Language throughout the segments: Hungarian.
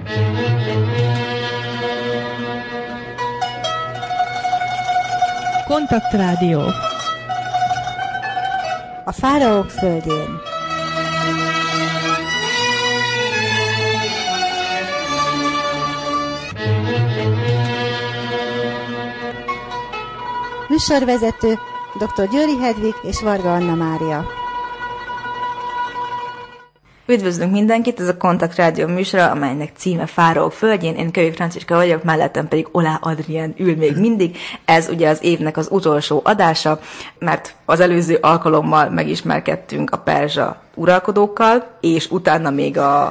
Kontaktrádió. A fáraók földjén. Műsorvezető dr. Győri Hedvig és Varga Anna Mária. Üdvözlünk mindenkit, ez a Kontaktrádió műsora, amelynek címe Fáraók földjén. Én Kövég Franciska vagyok, mellettem pedig Olá Adrien ül még mindig. Ez ugye az évnek az utolsó adása, mert az előző alkalommal megismerkedtünk a perzsa uralkodókkal, és utána még a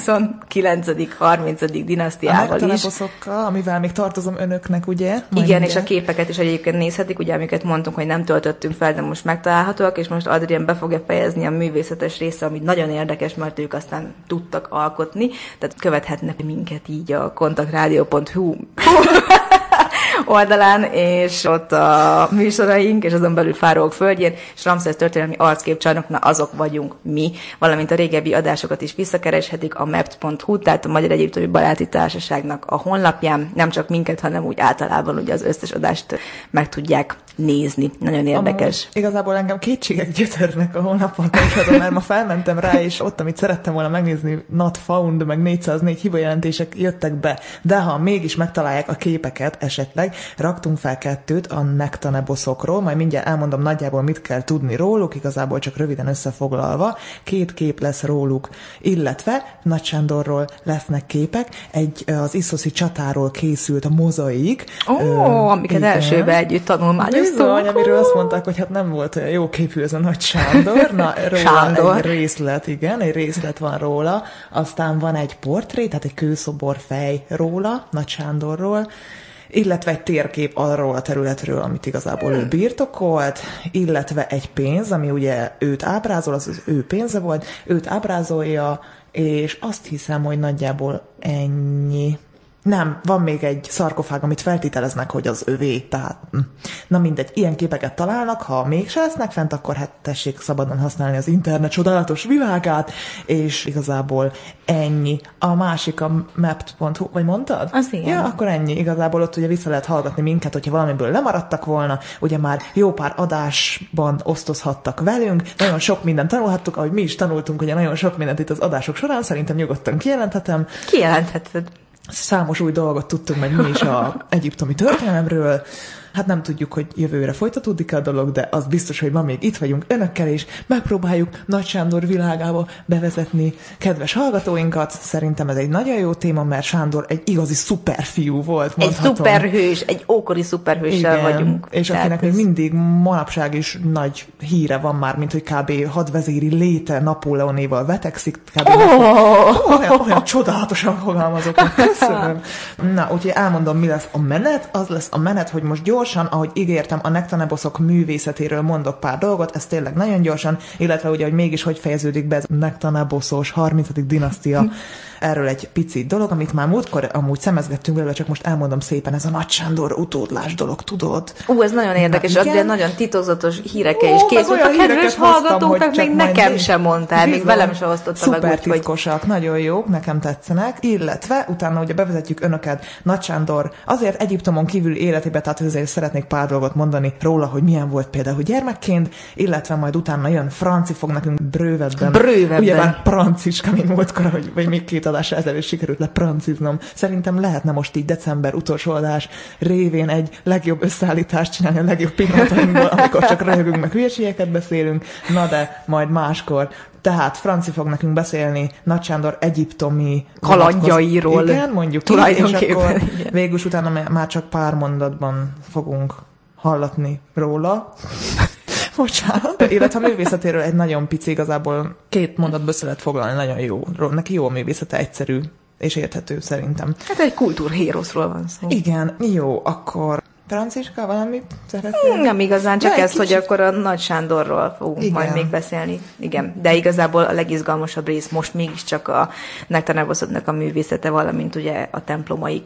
29. 30. dinasztiával is. A Nektaneboszokkal, amivel még tartozom önöknek, ugye? Igen, és a képeket is egyébként nézhetik, ugye, amiket mondtunk, hogy nem töltöttünk fel, de most megtalálhatóak, és most Adrien be fogja fejezni a művészetes része, ami nagyon érdekes, mert ők aztán tudtak alkotni, tehát követhetnek minket így a kontaktradio.hu oldalán, és ott a műsoraink, és azon belül Fáraók földjén, és Ramszesz történelmi arcképcsarnok, na azok vagyunk mi, valamint a régebbi adásokat is visszakereshetik a maps.hu, tehát a Magyar Egyiptomi Baráti Társaságnak a honlapján, nem csak minket, hanem úgy általában ugye az összes adást meg tudják nézni. Nagyon érdekes. Igazából engem kétségek gyötörnek a honlappal kapcsolatban, mert ma felmentem rá, és ott, amit szerettem volna megnézni, not found, meg 404 hibajelentések jöttek be, de ha mégis megtalálják a képeket esetleg, raktunk fel 2 a Nektaneboszokról, majd mindjárt elmondom nagyjából, mit kell tudni róluk, igazából csak röviden összefoglalva. 2 kép lesz róluk, illetve Nagy Sándorról lesznek képek, az iszoszi csatáról készült a mozaik. Amiket elsőben együtt tanulmányoztunk. Bizony, amiről azt mondták, hogy hát nem volt olyan jó képű ez a Nagy Sándor. Na, róla egy részlet, igen, egy részlet van róla. Aztán van egy portré, tehát egy kőszoborfej róla, Nagy Sándorról, illetve egy térkép arról a területről, amit igazából ő birtokolt, illetve egy pénz, ami ugye őt ábrázol, az ő pénze volt, őt ábrázolja, és azt hiszem, hogy nagyjából ennyi. Nem, van még egy szarkofág, amit feltételeznek, hogy az övé, tehát na mindegy, ilyen képeket találnak, ha mégse lesznek fent, akkor hát tessék szabadon használni az internet csodálatos világát, és igazából ennyi. A másik a maps.hu, vagy mondtad? Az igen. Ja, akkor ennyi. Igazából ott ugye vissza lehet hallgatni minket, hogyha valamiből lemaradtak volna, ugye már jó pár adásban osztozhattak velünk, nagyon sok mindent tanulhattuk, ahogy mi is tanultunk, ugye nagyon sok mindent itt az adások során, szerintem nyugodtan kijelenthetem. Kijelentheted. Számos új dolgot tudtunk meg mi is az egyiptomi történelemről. Hát nem tudjuk, hogy jövőre folytatódik a dolog, de az biztos, hogy ma még itt vagyunk önökkel, és megpróbáljuk Nagy Sándor világába bevezetni kedves hallgatóinkat. Szerintem ez egy nagyon jó téma, mert Sándor egy igazi szuperfiú volt, mondhatom. Egy szuperhős, egy ókori szuperhőssel vagyunk. És akinek még mindig manapság is nagy híre van már, mint hogy kb. Hadvezéri léte Napóleonéval vetekszik. Olyan csodálatosan fogalmazok. Köszönöm. Na, úgyhogy elmondom, mi lesz a menet. Az lesz a menet, hogy most gyorsan, ahogy ígértem, a Nektaneboszok művészetéről mondok pár dolgot, ez tényleg nagyon gyorsan, illetve ugye, hogy mégis hogy fejeződik be ez a Nektaneboszos 30. dinasztia. Erről egy pici dolog, amit már múltkor amúgy szemezgettünk belőle, csak most elmondom szépen, ez a Nagy Sándor utódlás dolog, tudod? Ez nagyon érdekes, de nagyon titokzatos hírekkel is készült. A kedves hallgatóknak még nekem sem mondtál, még velem sem osztotta meg. Szuper titkosak, nagyon jók, nekem tetszenek, illetve utána ugye bevezetjük önöket Nagy Sándor azért Egyiptomon kívül életébe, tehát ezért szeretnék pár dolgot mondani róla, hogy milyen volt például gyermekként, illetve majd utána jön Franci fog nekünk brővebben. Ugyebár Franciska, mint múltkor, vagy még 2 adásra ezelőtt sikerült lepranciznom. Szerintem lehetne most így december utolsó adás révén egy legjobb összeállítást csinálni a legjobb pillanatainkból, amikor csak röhögünk, meg hülyeségeket beszélünk, na de majd máskor. Tehát Franci fog nekünk beszélni Nagy Sándor egyiptomi kalandjairól. Igen, mondjuk így, és akkor végül utána már csak pár mondatban fogunk hallatni róla. Bocsánat. Illetve a művészetéről egy nagyon pici, igazából 2 mondatba össze lehet foglalni, nagyon jó. Neki jó a művészete, egyszerű és érthető szerintem. Hát egy kultúrhéroszról van szó. Igen, jó, akkor Franciska, valamit szeretnél? Nem igazán, csak ez, hogy akkor a Nagy Sándorról fogunk majd még beszélni. Igen, de igazából a legizgalmasabb rész most mégiscsak a Nektaneboszoknak a művészete, valamint ugye a templomaik.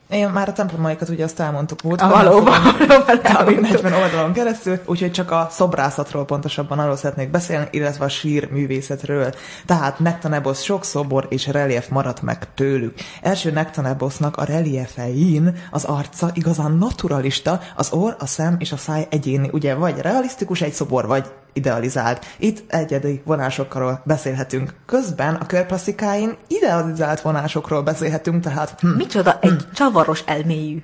Én már a templomaikat ugye azt elmondtuk volt. Valóban. 40 oldalon keresztül, úgyhogy csak a szobrászatról pontosabban arról szeretnék beszélni, illetve a sírművészetről. Tehát Nectanebos sok szobor és relief maradt meg tőlük. Első Nectanebosnak a reliefein az arca igazán naturalista, az orr, a szem és a száj egyéni, ugye vagy realisztikus egy szobor, vagy idealizált. Itt egyedi vonásokról beszélhetünk. Közben a körplastikáin idealizált vonásokról beszélhetünk, tehát... Micsoda egy csavaros elmélyű.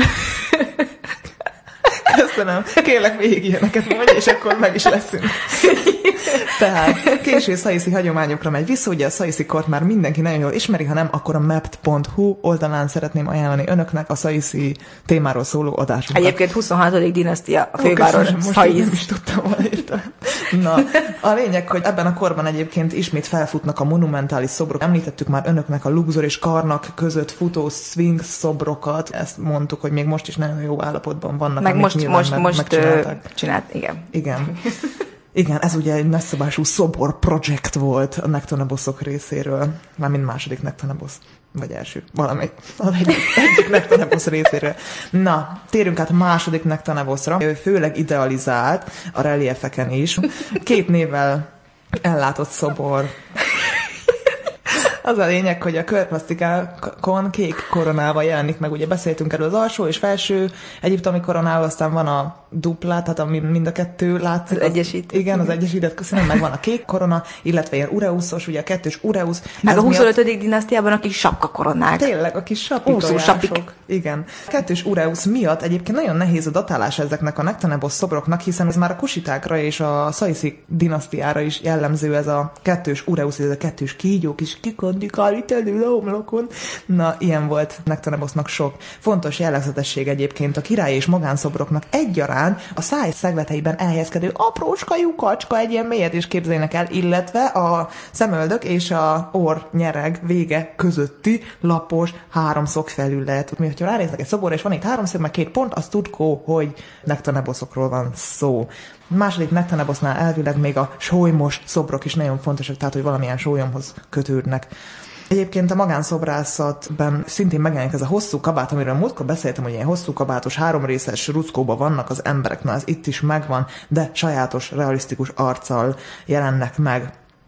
Köszönöm. Kérlek végig ilyeneket mondj, és akkor meg is leszünk. Tehát késő szaiszi hagyományokra megy vissza, ugye a szaiszi kort már mindenki nagyon jól ismeri, ha nem, akkor a mapt.hu oldalán szeretném ajánlani önöknek a szaiszi témáról szóló adásunkat. Egyébként 26. dinasztia a főváros Szaisz. Nem is tudtam volna írtani. Na, a lényeg, hogy ebben a korban egyébként ismét felfutnak a monumentális szobrok. Említettük már önöknek a Luxor és Karnak között futó Sphinx szobrokat. Ezt mondtuk, hogy még most is nagyon jó állapotban vannak. Meg most csinált, igen. Igen, ez ugye egy nagyszabású szobor projekt volt a Nectaneboszok részéről. Mármint második Nectanebosz. Vagy első. Valami. Az egyik Nectanebosz részéről. Na, térjünk át a második Nectaneboszra. Ő főleg idealizált a reliefeken is. 2 névvel ellátott szobor. Az a lényeg, hogy a körplasztikákon kék koronával jelenik meg. Ugye beszéltünk erről az alsó és felső egyiptomi koronával, aztán van a dupla, tehát ami mind a kettő látszik. Az egyesített. Igen, az egyesített, köszönöm, meg van a kék korona, illetve ilyen ureuszos, ugye a kettős ureusz. Meg a 25. dinasztiában a kis sapka koronák. Tényleg, a kis sapik. Igen. A kettős ureusz miatt egyébként nagyon nehéz a datálás ezeknek a Nectanebos szobroknak, hiszen ez már a kusitákra és a szaiszi dinasztiára is jellemző ez a kettős ureusz, ez a kettős kígyó kis kikondikál itt elő a homlokon. Na, ilyen volt Nectanebosnak sok. Fontos jellegzetesség egyébként a király és magánszobroknak egyaránt a száj szegleteiben elhelyezkedő aprócska lyukacska, egy ilyen mélyet is képzeljenek el, illetve a szemöldök és a orr nyereg vége közötti lapos háromszög felület. Mi, hogyha ránéznek egy szoborra, és van itt háromszög, meg 2 pont, az tudkó, hogy Nectaneboszokról van szó. A második Nectanebosnál elvileg még a sólymos szobrok is nagyon fontosak, tehát hogy valamilyen sólyomhoz kötődnek. Egyébként a magánszobrászatban szintén megjelenik ez a hosszú kabát, amiről múltkor beszéltem, hogy ilyen hosszú kabátos, 3 részes ruckóban vannak az emberek, na ez itt is megvan, de sajátos, realisztikus arccal jelennek meg.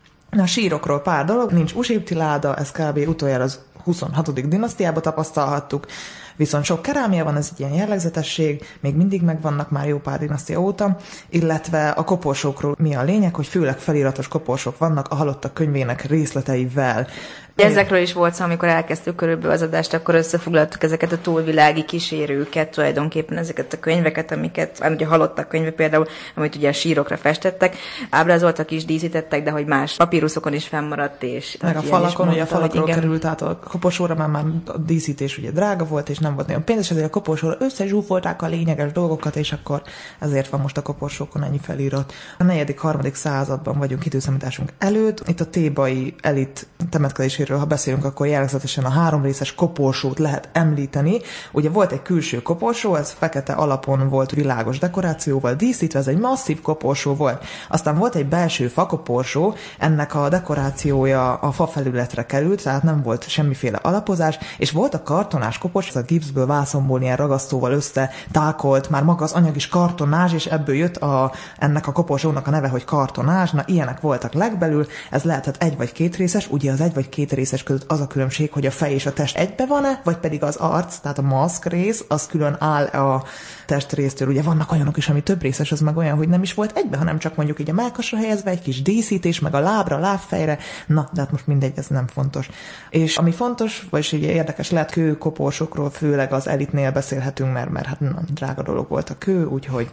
A sírokról pár dolog, nincs usipti láda, ez kb. Utoljára az 26. dinasztiában tapasztalhattuk, viszont sok kerámia van, ez egy ilyen jellegzetesség, még mindig megvannak már jó pár dinasztia óta, illetve a koporsókról mi a lényeg, hogy főleg feliratos koporsók vannak a halottak könyvének részleteivel. Ezekről is volt szó, amikor elkezdtük körülbelül az adást, akkor összefoglaltuk ezeket a túlvilági kísérőket, tulajdonképpen ezeket a könyveket, amiket, ugye halottak könyve például, amit ugye a sírokra festettek, ábrázoltak is, díszítettek, de hogy más papíruszokon is fennmaradt, és... Meg a falakon, ugye a falakról került át a koporsóra, mert már a díszítés ugye drága volt, és nem volt nagyon pénz, és ezért a koporsóra összezsúfolták a lényeges dolgokat, és akkor ezért van most a koporsókon ennyi felirat. A 4.-3. században vagyunk időszámításunk előtt. Itt a thébai elit temetkezéséről, ha beszélünk, akkor jellegzetesen a 3 részes koporsót lehet említeni. Ugye volt egy külső koporsó, ez fekete alapon volt világos dekorációval díszítve, ez egy masszív koporsó volt. Aztán volt egy belső fakoporsó, ennek a dekorációja a fa felületre került, tehát nem volt semmiféle alapozás, és volt a kartonás koporsó, ez a gipszből, vászonból ilyen ragasztóval összetákolt, már maga az anyag is kartonás, és ebből jött ennek a koporsónak a neve, hogy kartonás. Na, ilyenek voltak legbelül, ez lehetett 1 vagy 2 részes, ugye az 1 vagy 2 részes között az a különbség, hogy a fej és a test egybe van-e, vagy pedig az arc, tehát a maszk rész, az külön áll a testrésztől. Ugye vannak olyanok is, ami több részes, az meg olyan, hogy nem is volt egybe, hanem csak mondjuk így a mellkasra helyezve, egy kis díszítés, meg a lábra, a lábfejre. Na, de hát most mindegy, ez nem fontos. És ami fontos, vagyis így érdekes lehet, kőkoporsokról főleg az elitnél beszélhetünk, mert hát drága dolog volt a kő, úgyhogy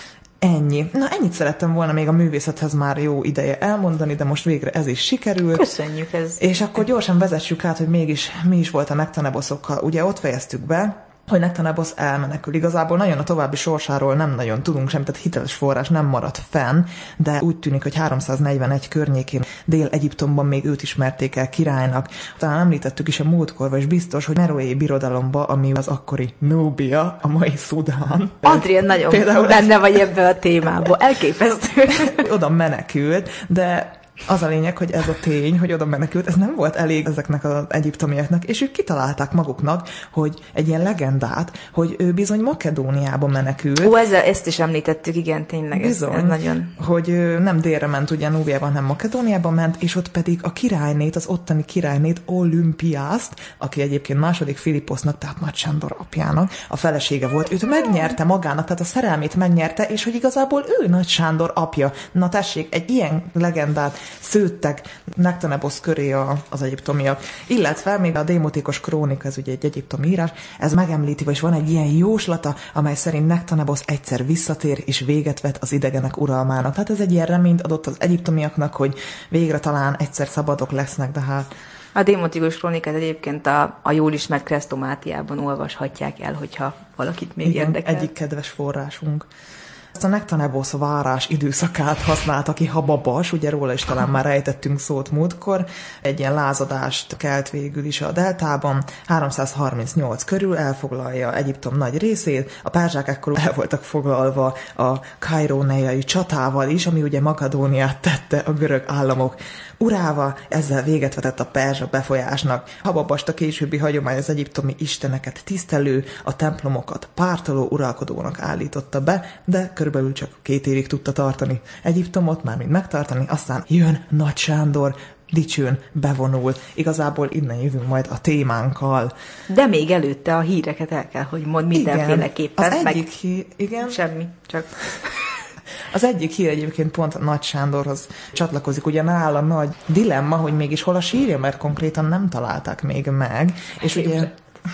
ennyi. Na, ennyit szerettem volna még a művészethez már jó ideje elmondani, de most végre ez is sikerült. Köszönjük ez. És akkor gyorsan vezessük át, hogy mégis mi is volt a Nectaneboszokkal. Ugye ott fejeztük be, hogy Nectanebos elmenekül. Igazából nagyon a további sorsáról nem nagyon tudunk semmit, tehát hiteles forrás nem maradt fenn, de úgy tűnik, hogy 341 környékén Dél-Egyiptomban még őt ismerték el királynak. Talán említettük is a múltkor, vagy biztos, hogy Meroé birodalomba, ami az akkori Núbia, a mai Szudán. Adrián nagyon benne vagy ebben a témában. Elképesztő. Oda menekült, de Az a lényeg, hogy ez a tény, hogy oda menekült, ez nem volt elég ezeknek az egyiptomiaknak, és ők kitalálták maguknak, hogy egy ilyen legendát, hogy ő bizony Makedóniába menekült. Ó, ezt is említettük, igen, tényleg. Bizony, ez nagyon... hogy nem délre ment ugye Núbiában, hanem Makedóniába ment, és ott pedig a királynét, az ottani királynét, Olympiászt, aki egyébként második Filipposznak, tehát Nagy Sándor apjának a felesége volt, őt megnyerte magának, tehát a szerelmét megnyerte, és hogy igazából ő Nagy Sándor apja. Na tessék, egy ilyen legendát szőttek Nektanebosz köré az egyiptomiak. Illetve még a Démotikos krónika, ez ugye egy egyiptomi írás, ez megemlíti, és van egy ilyen jóslata, amely szerint Nektanebosz egyszer visszatér és véget vet az idegenek uralmának. Tehát ez egy ilyen reményt adott az egyiptomiaknak, hogy végre talán egyszer szabadok lesznek, de hát... A Démotikos krónikát egyébként a jól ismert Kresztomátiában olvashatják el, hogyha valakit még érdekel. Egyik kedves forrásunk. Ezt a Nektanebosz várás időszakát használta ki Hababas, ugye róla is talán már ejtettünk szót múltkor, egy ilyen lázadást kelt végül is a deltában, 338 körül elfoglalja Egyiptom nagy részét, a perzsák ekkor el voltak foglalva a kairóneai csatával is, ami ugye Makedóniát tette a görög államok urával, ezzel véget vetett a perzsa befolyásnak. Hababast a későbbi hagyomány az egyiptomi isteneket tisztelő, a templomokat pártoló uralkodónak állította be, de körülbelül csak 2 évig tudta tartani Egyiptomot, mármint megtartani, aztán jön Nagy Sándor, dicsőn bevonul. Igazából innen jövünk majd a témánkkal. De még előtte a híreket el kell, hogy mond mindenféleképpen. Az egyik hír, igen. Semmi, csak... Az egyik hír egyébként pont Nagy Sándorhoz csatlakozik, ugye nála nagy dilemma, hogy mégis hol a sírja, mert konkrétan nem találták még meg, és ugye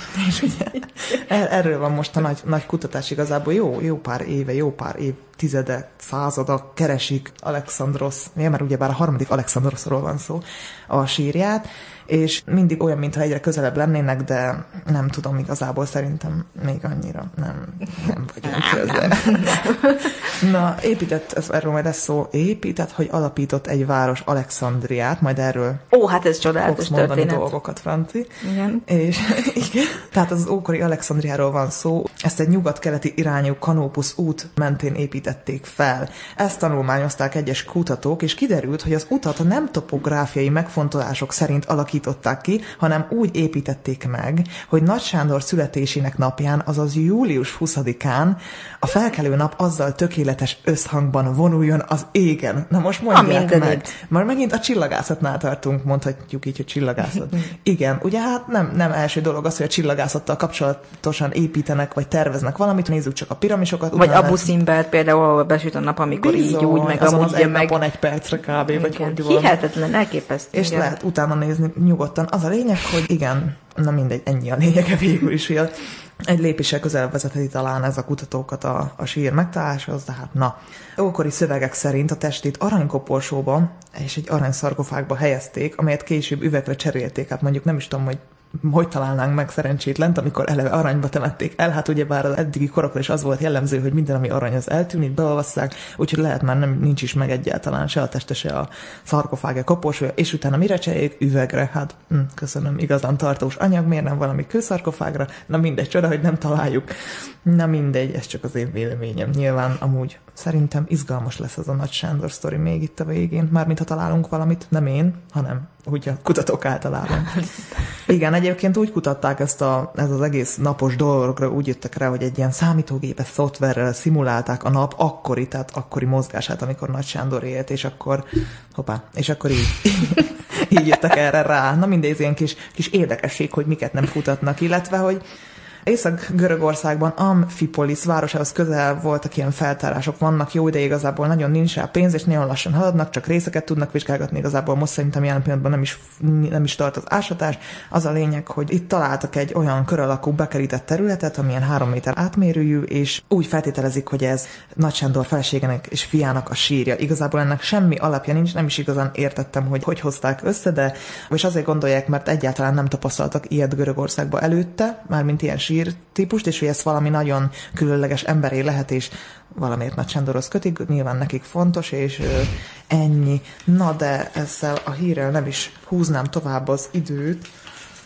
erről van most a nagy kutatás igazából jó pár éve, jó pár évtizedek, századok keresik Alexandrosz, mert ugyebár a 3. Alexandroszról van szó, a sírját, és mindig olyan, mintha egyre közelebb lennének, de nem tudom, igazából szerintem még annyira nem vagyunk közel. Na, erről majd lesz szó, hogy alapított egy város, Alexandriát, majd erről hát ez csodálatos fogsz mondani történet. Dolgokat, Franci. Igen. És igen, tehát az ókori Alexandriáról van szó, ezt egy nyugat-keleti irányú Kanópusz út mentén építették fel. Ezt tanulmányozták egyes kutatók, és kiderült, hogy az utat nem topográfiai megfontolások szerint alakították ki, hanem úgy építették meg, hogy Nagy Sándor születésének napján, azaz július 20-án a felkelő nap azzal tökéletes összhangban vonuljon az égen. Na most mondják meg. Már megint a csillagászatnál tartunk, mondhatjuk így, hogy csillagászat. Igen, ugye hát nem első dolog az, hogy a csillagászattal kapcsolatosan építenek, vagy terveznek valamit, nézzük csak a piramisokat. Vagy Abu Simbert például, ahol besüt a nap, amikor bizony, így úgy, meg azon amúgy az egy meg... napon 1 percre kb. Igen. Vagy hogy Hihetetlen, elképesztő. És lehet utána nézni nyugodtan. Az a lényeg, hogy igen, na mindegy, ennyi a lényege végül is, hogy egy lépéssel közelebb vezetheti talán ez a kutatókat a sír megtaláláshoz, de hát na. Ókori szövegek szerint a testét aranykoporsóba és egy aranyszarkofágba helyezték, amelyet később üvegre cserélték. Hát mondjuk nem is tudom, hogy találnánk meg szerencsétlent, amikor eleve aranyba temették el. Hát ugyebár az eddigi korokra is az volt jellemző, hogy minden, ami arany, az eltűnik, beolvasszák, úgyhogy lehet már nincs is meg egyáltalán se a teste, se a szarkofág, a koporsója, és utána mire cseréljék? Üvegre. Hát köszönöm, igazán tartós anyag, miért nem valami kőszarkofágra? Na mindegy, csoda, hogy nem találjuk. Na mindegy, ez csak az én véleményem. Nyilván amúgy szerintem izgalmas lesz az a Nagy Sándor sztori még itt a végén, mármint ha találunk valamit, nem én, hanem úgy a kutatók általában. Igen, egyébként úgy kutatták ez az egész napos dolgokra, úgy jöttek rá, hogy egy ilyen számítógépes szoftverrel szimulálták a nap akkori mozgását, amikor Nagy Sándor élt, és akkor így jöttek erre rá. Na mindegy, ilyen kis érdekesség, hogy miket nem kutatnak, illetve, hogy Észak-Görögországban Amfipolis városához közel voltak ilyen feltárások, vannak jó ideig, igazából nagyon nincs rá pénz, és nagyon lassan haladnak, csak részeket tudnak vizsgálgatni, igazából most szerintem jelen pillanatban nem is tart az ásatás. Az a lényeg, hogy itt találtak egy olyan kör alakú bekerített területet, amilyen 3 méter átmérőjű, és úgy feltételezik, hogy ez Nagy Sándor feleségének és fiának a sírja. Igazából ennek semmi alapja nincs, nem is igazán értettem, hogy hozták össze, de és azért gondolják, mert egyáltalán nem tapasztaltak ilyet Görögországba előtte, mármint ilyen sír típust, és hogy ez valami nagyon különleges emberé lehet, és valamiért Nagy Sándorhoz kötik, nyilván nekik fontos, és ennyi. Na de ezzel a hírrel nem is húznám tovább az időt.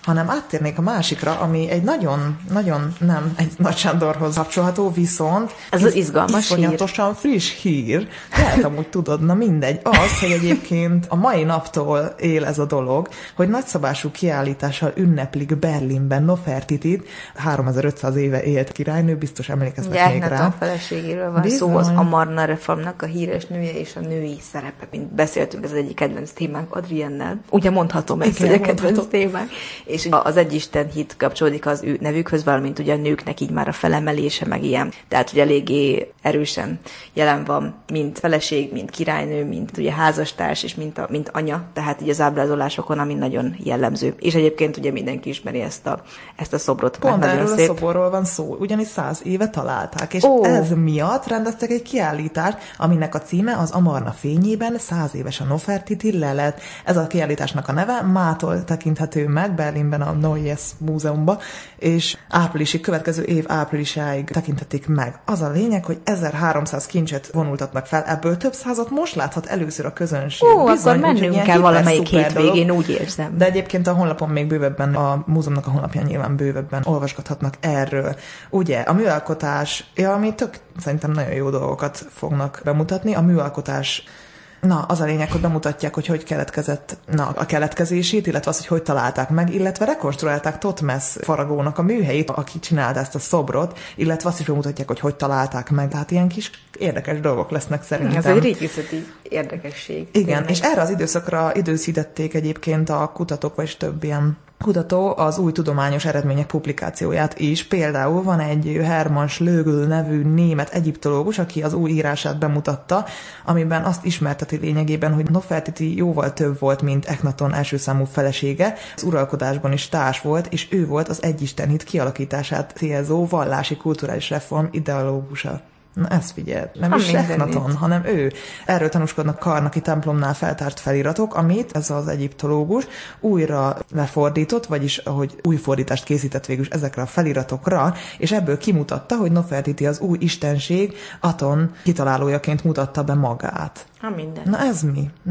hanem áttérnék a másikra, ami egy nagyon nem egy Nagy Sándorhoz kapcsolható, viszont ez az izgalmas iszonyatosan friss hír. Lehet amúgy tudod, na mindegy, az, hogy egyébként a mai naptól él ez a dolog, hogy nagyszabású kiállítással ünneplik Berlinben Nofertitit, 3500 éve élt királynő, biztos emlékeznek még rá. A feleségéről van szó, az Amarna reformnak a híres nője és a női szerepe, mint beszéltünk, ez az egyik kedvenc témánk Adriennel. Ugye mondhatom ezt, hogy a kedvenc témánk. És az egyisten hit kapcsolódik az ő nevükhöz, valamint ugye a nőknek így már a felemelése, meg ilyen. Tehát ugye eléggé erősen jelen van, mint feleség, mint királynő, mint ugye házastárs, és mint anya, tehát így az ábrázolásokon, ami nagyon jellemző. És egyébként ugye mindenki ismeri ezt a szobrot. Pont erről a szoborról van szó, ugyanis 100 éve találták, és ez miatt rendeztek egy kiállítást, aminek a címe az Amarna fényében 100 éves a Nofertiti lelet. Ez a kiállításnak a neve mától tekinthető meg Berlinben a Neues Múzeumban, és következő év áprilisáig tekinthetik meg. Az a lényeg, hogy 1300 kincset vonultatnak fel, ebből több százat most láthat először a közönség. Akkor mennünk kell valamelyik hétvégén, úgy érzem. De egyébként a honlapon még bővebben, a múzeumnak a honlapján nyilván bővebben olvasgathatnak erről. Ugye, a műalkotás, ami szerintem nagyon jó dolgokat fognak bemutatni, a műalkotás. Az a lényeg, hogy bemutatják, hogy keletkezett a keletkezését, illetve az, hogy találták meg, illetve rekonstruálták Thotmesz faragónak a műhelyét, aki csinálta ezt a szobrot, illetve azt is bemutatják, hogy találták meg. Tehát ilyen kis érdekes dolgok lesznek szerintem. Ez egy régészeti érdekesség. Igen, tényleg. És erre az időszakra időszítették egyébként a kutatók, vagy több ilyen kutató az új tudományos eredmények publikációját is. Például van egy Hermann Schlögl nevű német egyiptológus, aki az új írását bemutatta, amiben azt ismerteti lényegében, hogy Nofertiti jóval több volt, mint Echnaton első számú felesége. Az uralkodásban is társ volt, és ő volt az egyistenhit kialakítását célzó vallási kulturális reform ideológusa. Na ezt figyeld, nem is Echnaton, hanem ő. Erről tanúskodnak Karnaki templomnál feltárt feliratok, amit ez az egyiptológus újra lefordított, vagyis ahogy új fordítást készített végül ezekre a feliratokra, és ebből kimutatta, hogy Nofertiti az új istenség Aton kitalálójaként mutatta be magát. Minden. Na ez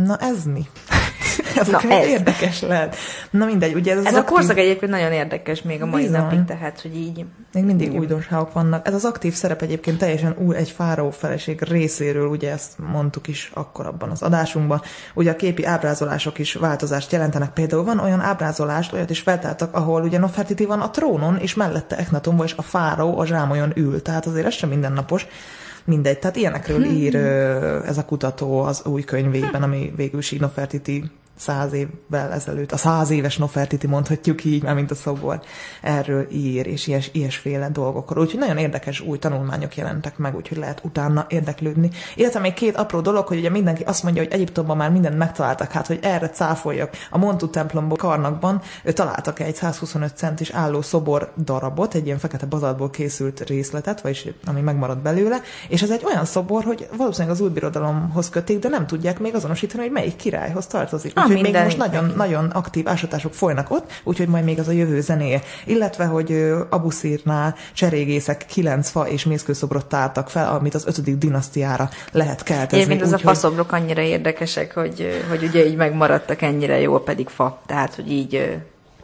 mi? Ez érdekes lehet. Na mindegy, ugye ez a korszak egyébként nagyon érdekes még a mai napig, tehát, hogy így... Még mindig újdonságok vannak. Ez az aktív szerep egyébként teljesen új egy fáraó feleség részéről, ugye ezt mondtuk is akkor abban az adásunkban. Ugye a képi ábrázolások is változást jelentenek. Például van olyan ábrázolást, olyat is feltártak, ahol ugye Nofertiti van a trónon, és mellette Echnaton, vagyis a fáraó a zsámolyon ül. Tehát azért ez sem mindennapos. Mindegy, tehát ilyenekről ír ez a kutató az új könyvében, ami végül is Nofertiti 100 évvel ezelőtt, a 100 éves Nofertiti mondhatjuk így, már mint a szobor, erről ír, és ilyesféle dolgokról. Úgyhogy nagyon érdekes új tanulmányok jelentek meg, úgyhogy lehet utána érdeklődni. Illetve még két apró dolog, hogy ugye mindenki azt mondja, hogy Egyiptomban már mindent megtaláltak, hát hogy erre cáfoljak. A Montu templomból Karnakban találtak egy 125 centis álló szobor darabot, egy ilyen fekete bazaltból készült részletet, vagyis ami megmaradt belőle, és ez egy olyan szobor, hogy valószínűleg az új birodalomhoz kötik, de nem tudják még azonosítani, hogy melyik királyhoz tartozik. Úgyhogy még most nagyon aktív ásatások folynak ott, úgyhogy majd még az a jövő zenéje. Illetve, hogy Abuszirnál cserégészek 9 fa és mészkőszobrot tártak fel, amit az 5. dinasztiára lehet keltezni. Egyébként az a faszobrok annyira érdekesek, hogy ugye így megmaradtak ennyire jól, pedig fa. Tehát, hogy így...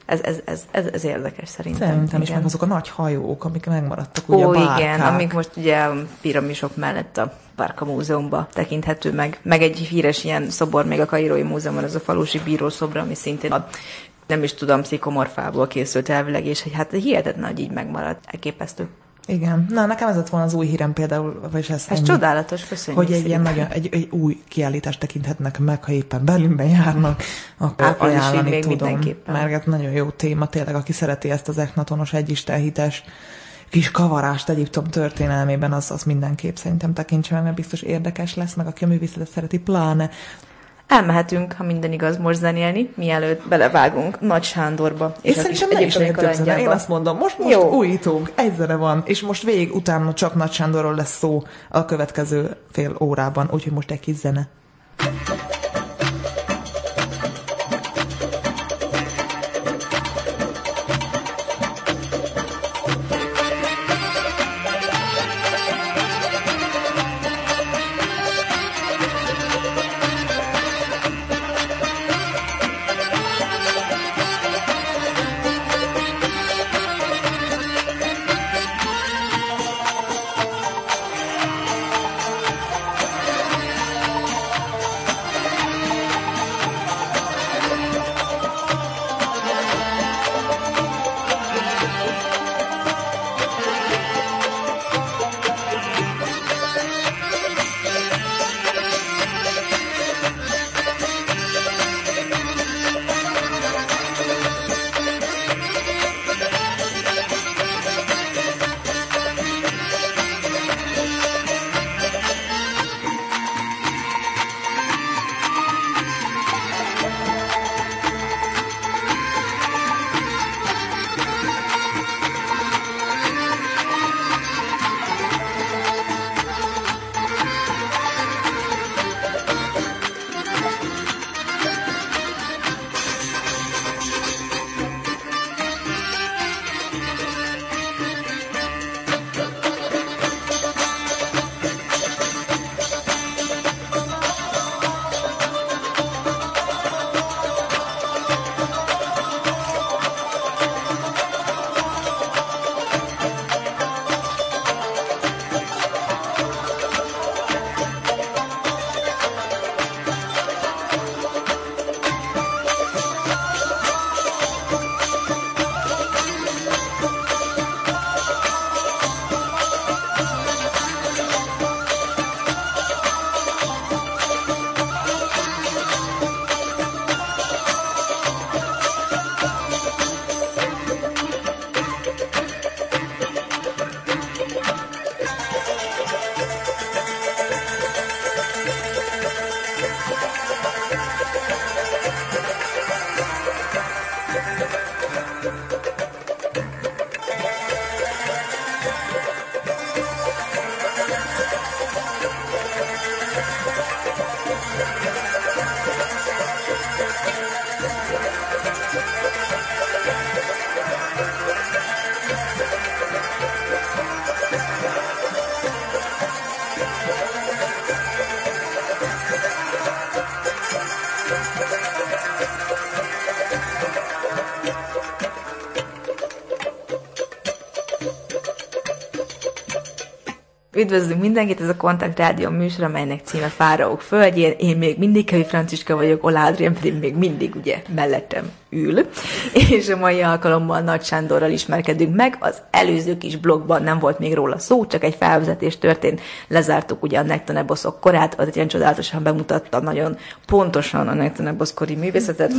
Ez érdekes szerintem. Szerintem is, meg azok a nagy hajók, amik megmaradtak, ugye a bárkák. Igen, amik most ugye a piramisok mellett a Bárka Múzeumban tekinthető meg. Meg egy híres ilyen szobor még a Kairói Múzeumban, az a falusi bíró szobra, ami szintén nem is tudom, szikomorfából készült elvileg, és hát hihetetlen, hogy így megmaradt. Elképesztő. Igen. Na, nekem ez lett volna az új hírem például, vagyis ez csodálatos, köszönjük. Hogy egy új kiállítást tekinthetnek meg, ha éppen Berlinben járnak, akkor ajánlani tudom. Mert nagyon jó téma, tényleg, aki szereti ezt az Echnatonos egyistenhites kis kavarást Egyiptom történelmében, az mindenképp szerintem tekintse meg, mert biztos érdekes lesz, meg aki a művészetet szereti, pláne. Elmehetünk, ha minden igaz, most zenélni, mielőtt belevágunk Nagy Sándorba. És szerintem ne is legyen több zene. Én azt mondom, most újítunk, egy zene van, és most végig utána csak Nagy Sándorról lesz szó a következő fél órában, úgyhogy most egy kis zene. Üdvözlünk mindenkit, ez a Kontakt Rádió műsor, amelynek címe Fáraók földjén. Én még mindig Kövi Franciska vagyok, Ola Adrián pedig még mindig ugye mellettem ül. És a mai alkalommal Nagy Sándorral ismerkedünk meg. Az előző kis blogban nem volt még róla szó, csak egy felvezetés történt. Lezártuk ugye a Nektaneboszok korát, az ilyen csodálatosan bemutatta nagyon pontosan a Nektanebosz kori művészetet,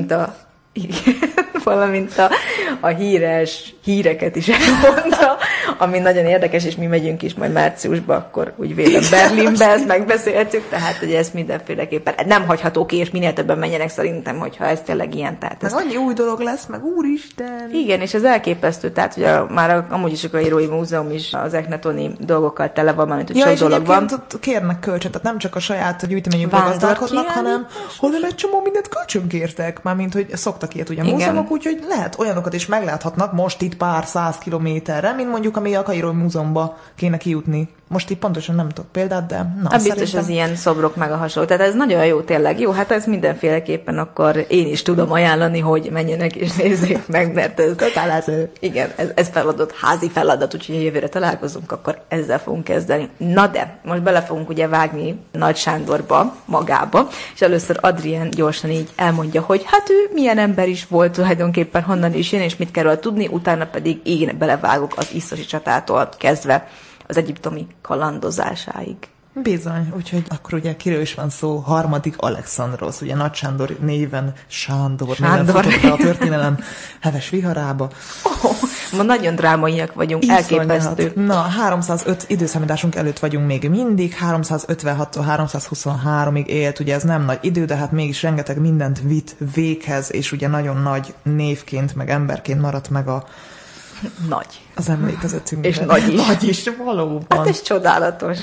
valamint a híres híreket is elmondta, ami nagyon érdekes, és mi megyünk is majd márciusba, akkor úgy vélem Berlinbe, ezt megbeszéltük, tehát ugye ez mindenféleképpen nem hagyható ki, és minél többen menjenek szerintem, hogyha ez tényleg ilyen. Tehát meg annyi új dolog lesz, meg úristen! Igen, és ez elképesztő, tehát ugye már amúgy is a Írói Múzeum is az eknetoni dolgokkal tele van, mert hogy sok dolog van. Kérnek kölcsön, tehát nem csak a saját gyűjteményükből gazdálkodnak, hanem hol egy csomó mindent kölcsön kértek, mármint, hogy szoktak ilyet ugye a múzeumok, úgyhogy lehet olyanokat is megláthatnak most itt pár 100 kilométerre, mint mondjuk ami a Kairói Múzeumba kéne kijutni. Most így pontosan nem tudok példát, de biztos szerintem... az ilyen szobrok meg a hasonló. Tehát ez nagyon jó tényleg. Jó, hát ez mindenféleképpen akkor én is tudom ajánlani, hogy menjenek és nézzék meg, mert ez kötelező. Igen, ez feladat, házi feladat, úgyhogy jövőre találkozunk, akkor ezzel fogunk kezdeni. Na de, most bele fogunk ugye vágni Nagy Sándorba, magába, és először Adrien gyorsan így elmondja, hogy hát ő milyen ember is volt tulajdonképpen, honnan is jön, és mit kell tudni, utána pedig én belevágok az isztosi csatától kezdve az egyiptomi kalandozásáig. Bizony, úgyhogy akkor ugye kiről is van szó, harmadik Alexandrosz, ugye Nagy Sándor néven Sándor. Néven futott a történelem heves viharába. Ma nagyon drámaiak vagyunk, elképesztő. Na, 305 időszámításunk előtt vagyunk még mindig, 356-tól 323-ig élt, ugye ez nem nagy idő, de hát mégis rengeteg mindent vitt véghez, és ugye nagyon nagy névként, meg emberként maradt meg nagy. Az emlékezetünkben. És nagy is. Nagy is, valóban. Hát ez csodálatos.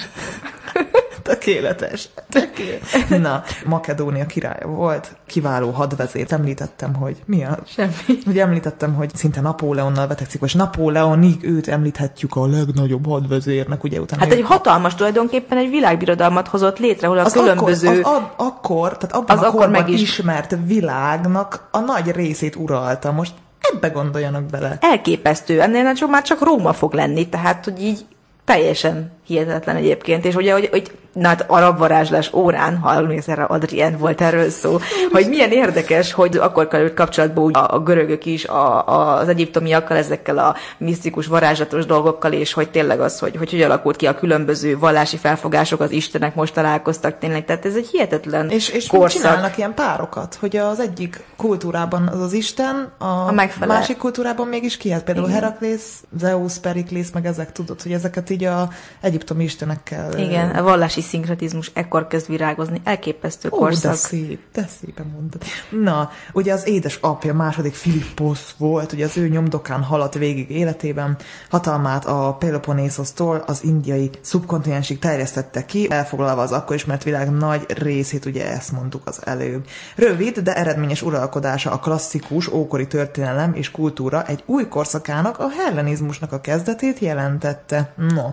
Tökéletes. Na, Makedónia királya volt, kiváló hadvezér. Említettem, hogy mi a... Semmi. Ugye említettem, hogy szinte Napóleonnal vetekszik, és Napóleonig őt említhetjük a legnagyobb hadvezérnek, ugye utána... Hát egy hatalmas, tulajdonképpen egy világbirodalmat hozott létre, ahol a különböző... Tehát abban a korban ismert világnak a nagy részét uralta. Most ebbe gondoljanak bele. Elképesztő. Ennél már csak Róma fog lenni, tehát, hogy így teljesen hihetetlen egyébként, és ugye, hogy hát arab varázslás órán, ha emlékszel, Adrien volt erről szó, hogy milyen érdekes, hogy akkor került kapcsolatba a görögök is az egyiptomiakkal, ezekkel a misztikus, varázslatos dolgokkal, és hogy tényleg az, hogy alakult ki a különböző vallási felfogások, az istenek most találkoztak tényleg, tehát ez egy hihetetlen és korszak. Csinálnak ilyen párokat, hogy az egyik kultúrában az isten, a másik kultúrában mégis ki, hát például Heraklész, Zeus, Periklész, meg ezek, tudod, hogy ezeket így a egyiptomi istenekkel... Igen, a vallási szinkretizmus ekkor kezd virágozni. Elképesztő korszak. De szépen mondtad. Na, ugye az édesapja második Filipposz volt, ugye az ő nyomdokán haladt végig életében, hatalmát a Peloponnésosztól az indiai szubkontinensig terjesztette ki, elfoglalva az akkor ismert világ nagy részét, ugye ezt mondtuk az előbb. Rövid, de eredményes uralkodása a klasszikus ókori történelem és kultúra egy új korszakának, a hellenizmusnak a kezdetét jelentette. No.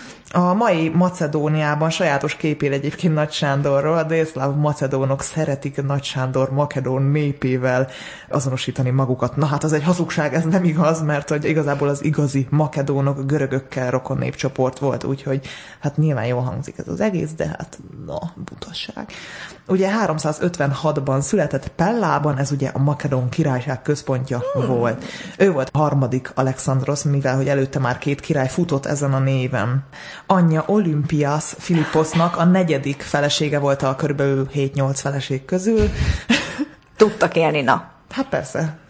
A mai Macedóniában sajátos képél egyébként Nagy Sándorról, a délszláv macedónok szeretik Nagy Sándor makedón népével azonosítani magukat. Na hát az egy hazugság, ez nem igaz, mert hogy igazából az igazi makedónok görögökkel rokon népcsoport volt, úgyhogy hát nyilván jól hangzik ez az egész, de hát butasság. Ugye 356-ban született Pellában, ez ugye a Makedón királyság központja volt. Ő volt a harmadik Alexandrosz, mivel hogy előtte már 2 király futott ezen a néven. Anyja Olympias Filipposznak a 4. felesége volt a körülbelül 7-8 feleség közül. Tudtak élni, na. Hát persze,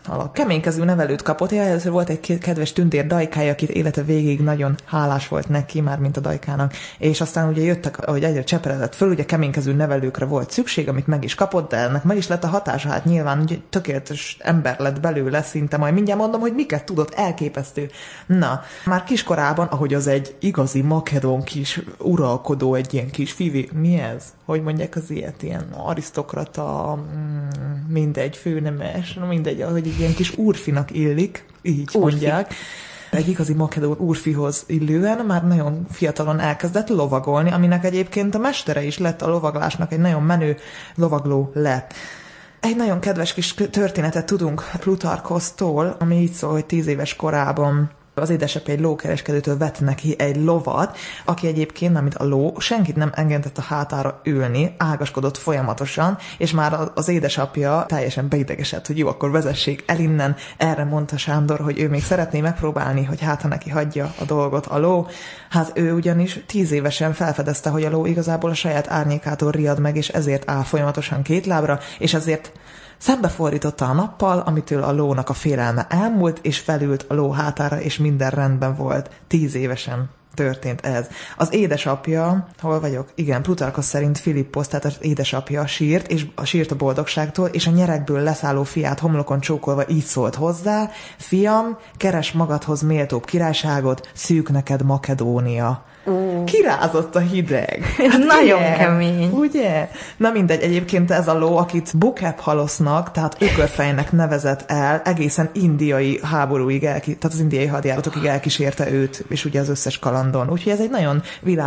Keménykezű nevelőt kapott, először volt egy kedves tündér dajkája, akit élete végig nagyon hálás volt neki, már mint a dajkának, és aztán ugye jöttek, ahogy egyre cseperedett föl, ugye keménykezű nevelőkre volt szükség, amit meg is kapott, de ennek meg is lett a hatása, hát nyilván ugye tökéletes ember lett belőle szinte, majd mindjárt mondom, hogy miket tudott, elképesztő. Na, már kiskorában, ahogy az egy igazi makedón kis uralkodó, egy ilyen kis fivi, mi ez? Hogy mondják az ilyet, ilyen arisztokrata, mindegy, főnemes, mindegy, ahogy egy ilyen kis úrfinak illik, így mondják. Egy igazi makedón úrfihoz illően már nagyon fiatalon elkezdett lovagolni, aminek egyébként a mestere is lett a lovaglásnak, egy nagyon menő lovagló lett. Egy nagyon kedves kis történetet tudunk Plutarkhosztól, ami így szól, hogy 10 éves korában az édesapja egy lókereskedőtől vett neki egy lovat, aki egyébként, amit a ló, senkit nem engedett a hátára ülni, ágaskodott folyamatosan, és már az édesapja teljesen beidegesett, hogy jó, akkor vezessék el innen. Erre mondta Sándor, hogy ő még szeretné megpróbálni, hogy hát ha neki hagyja a dolgot a ló. Hát ő ugyanis 10 évesen felfedezte, hogy a ló igazából a saját árnyékától riad meg, és ezért áll folyamatosan két lábra, és ezért szembefordította a nappal, amitől a lónak a félelme elmúlt, és felült a ló hátára, és minden rendben volt. 10 évesen történt ez. Az édesapja, hol vagyok? Igen, Plutarkhosz szerint Philippos, tehát az édesapja sírt, és sírt a boldogságtól, és a nyerekből leszálló fiát homlokon csókolva így szólt hozzá: fiam, keres magadhoz méltóbb királyságot, szűk neked Makedónia. Kirázott a hideg. Ez hát nagyon kemény. Ugye? Na mindegy, egyébként ez a ló, akit Bukheb-halosznak, tehát ökörfejnek nevezett el, egészen indiai háborúig, tehát az indiai hadjáratokig elkísérte őt, és ugye az összes kalandon. Úgyhogy ez egy nagyon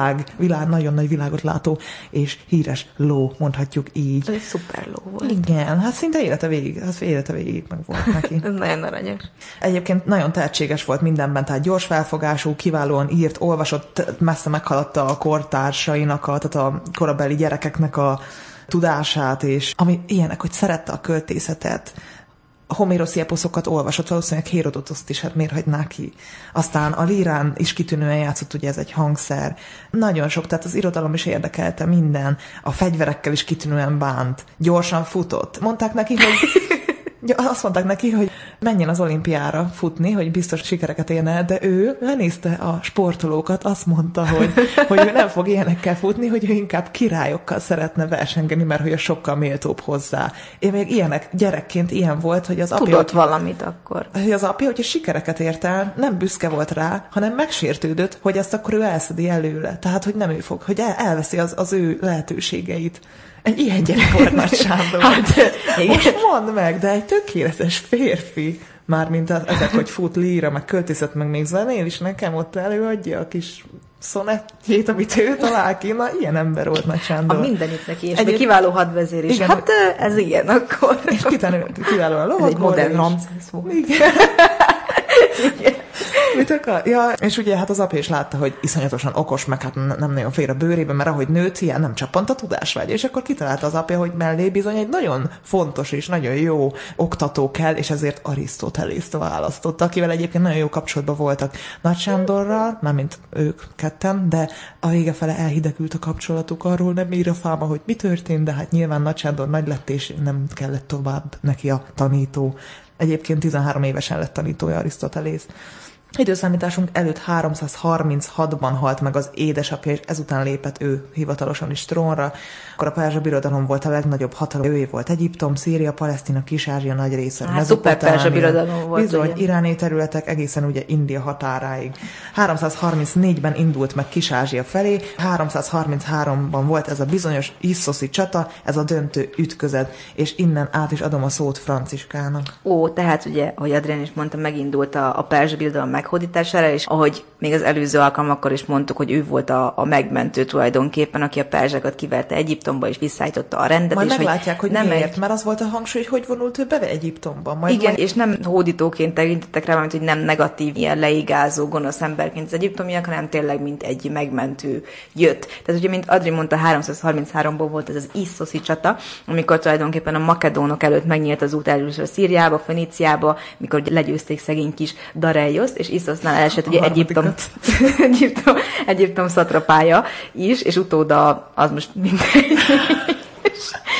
nagyon nagy világot látó, és híres ló, mondhatjuk így. Ez egy szuper ló volt. Igen, hát szinte élete végig meg volt neki. Ez nagyon aranyos. Egyébként nagyon tehetséges volt mindenben, tehát gyors felfogású, kiválóan írt, olvasott, messze meghaladta a kortársainak, tehát a korabeli gyerekeknek a tudását, és ami ilyenek, hogy szerette a költészetet, a homéroszi eposzokat olvasott, valószínűleg Hérodotoszt is, hát miért hagyná ki. Aztán a lírán is kitűnően játszott, ugye ez egy hangszer. Nagyon sok, tehát az irodalom is érdekelte minden. A fegyverekkel is kitűnően bánt. Gyorsan futott. Mondták neki, hogy azt mondták neki, hogy menjen az olimpiára futni, hogy biztos sikereket érne el, de ő lenézte a sportolókat, azt mondta, hogy ő nem fog ilyenekkel futni, hogy ő inkább királyokkal szeretne versengeni, mert hogy a sokkal méltóbb hozzá. Én még ilyenek, gyerekként ilyen volt, hogy az apja... Tudott valamit akkor. Hogy az apja, hogyha sikereket ért el, nem büszke volt rá, hanem megsértődött, hogy ezt akkor ő elszedi előle. Tehát, hogy nem ő fog, hogy elveszi az ő lehetőségeit. Egy ilyen gyerek volt Nagy Sándor. Hát, most mondd meg, de egy tökéletes férfi. Mármint ezek, hogy fut, líra, meg költészet, meg még zenél is nekem ott előadja a kis szonettjét, amit ő talál ki. Na, ilyen ember volt Nagy Sándor. A mindenit neki, és egy kiváló hadvezér is. Igen, hát ez ilyen akkor. És kiváló a lovagol. Ez egy modern Ramszesz volt. Igen. Igen. Mit akar? Ja, és ugye hát az apja is látta, hogy iszonyatosan okos, meg hát nem nagyon fér a bőrébe, mert ahogy nőtt, ilyen nem csappant a tudásvágy. És akkor kitalálta az apja, hogy mellé bizony egy nagyon fontos és nagyon jó oktató kell, és ezért Arisztotelészt választotta, akivel egyébként nagyon jó kapcsolatban voltak Nagy Sándorral, mármint ők ketten, de a vége fele elhidegült a kapcsolatuk, arról nem ír a fáma, hogy mi történt, de hát nyilván Nagy Sándor nagy lett, és nem kellett tovább neki a tanító. Egyébként 13 évesen lett tanítója Arisztotelész. Időszámításunk előtt 336-ban halt meg az édesapja, és ezután lépett ő hivatalosan is trónra. Akkor a Perzsa Birodalom volt a legnagyobb hatalom. Őé volt Egyiptom, Szíria, Palesztina, Kis-Ázsia nagy része. Hát szuper Perzsa Birodalom volt. Bizony, ugye? Iráni területek egészen ugye India határáig. 334-ben indult meg Kis-Ázsia felé, 333-ban volt ez a bizonyos isszoszi csata, ez a döntő ütközet, és innen át is adom a szót Franciskának. Ó, tehát ugye, ahogy Adrián is mondta, megindult a Perzsa Birodalom meghódítására, és ahogy még az előző alkalmakkor is mondtuk, hogy ő volt a megmentő tulajdonképpen, aki a perzsákat kiverte Egyiptomba, és visszaállította a rendet. Majd és meglátják, hogy nem miért, mert az volt a hangsúly, hogy vonult ő be Egyiptomba. Igen, és nem hódítóként tekintettek rá, mint hogy nem negatív, ilyen leigázó, gonosz emberként az egyiptomiak, hanem tényleg mint egy megmentő jött. Tehát ugye, mint Adri mondta, 333-ból volt ez az isszoszi csata, amikor tulajdonképpen a makedónok előtt megnyílt az út először Szíriába, Föníciába, mikor legyőzték szegény kis Dareioszt, és Iszosznál elesett ugye Egyiptom szatrapája is, és utóda az most mindegy. Hát